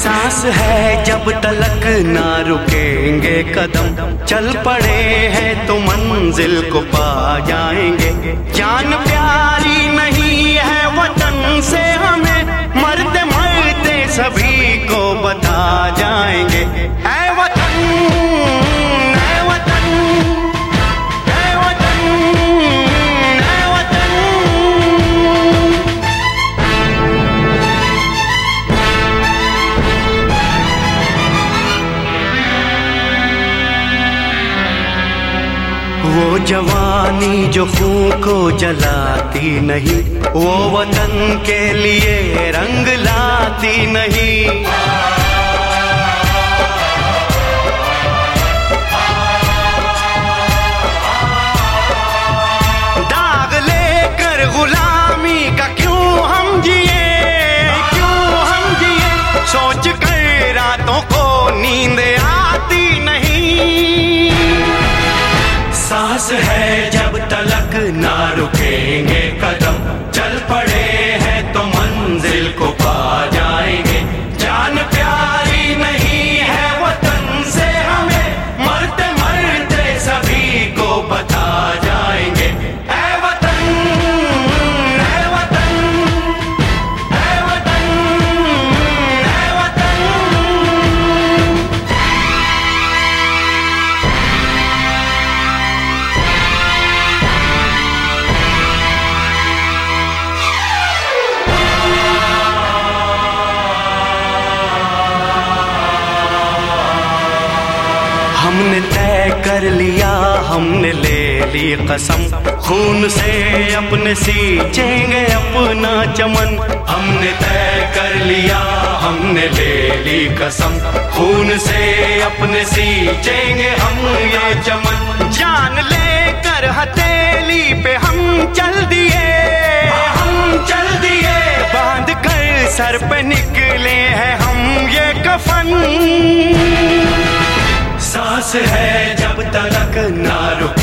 सांस है जब तलक ना रुकेंगे कदम, चल पड़े हैं तो मंजिल को पा जाएंगे। जान प्यारी नहीं है वतन से हमें, मरते मरते सभी को बता जाएंगे। ऐ वतन, ऐ वतन, ऐ वतन, ऐ वतन। वो जवानी जो खून को जलाती नहीं, वो वतन के लिए रंग लाती नहीं। दाग लेकर गुलामी का क्यों हम जिए, क्यों हम जिए, सोच कर रातों को नींद आती नहीं। सांस है जब तलक ना रुकेंगे कदम, चल पड़े हैं तो मंजिल को पा जाएंगे। जान प्यारी नहीं है वतन से हमें, मरते मरते सभी को बता जाएंगे। ऐ वतन, ऐ वतन, ऐ वतन, ऐ वतन। हमने तय कर लिया, हमने ले ली कसम, खून से अपने सींचेंगे अपना चमन। हमने तय कर लिया, हमने ले ली कसम, खून से अपने सींचेंगे हम ये चमन। जान लेकर हथेली पे हम चल दिए, हम चल दिए, बांध कर सर पे निकले हैं हम ये कफन। सांस है जब तलक ना रुके